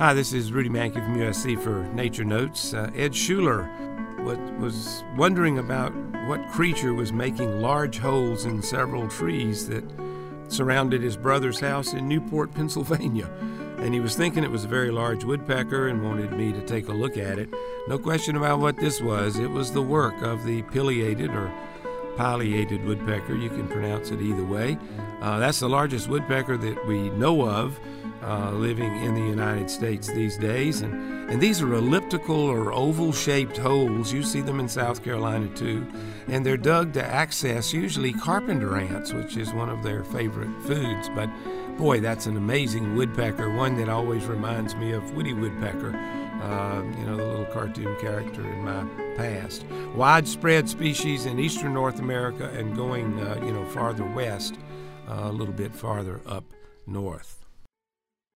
Hi, this is Rudy Mankey from USC for Nature Notes. Ed Schuler was wondering about what creature was making large holes in several trees that surrounded his brother's house in Newport, Pennsylvania. And he was thinking it was a very large woodpecker and wanted me to take a look at it. No question about what this was. It was the work of the pileated or pileated woodpecker. You can pronounce it either way. That's the largest woodpecker that we know of living in the United States these days. And these are elliptical or oval-shaped holes. You see them in South Carolina too. And they're dug to access usually carpenter ants, which is one of their favorite foods. But boy, that's an amazing woodpecker, one that always reminds me of Woody Woodpecker, the little cartoon character in my past. Widespread species in eastern North America and going, farther west, a little bit farther up north.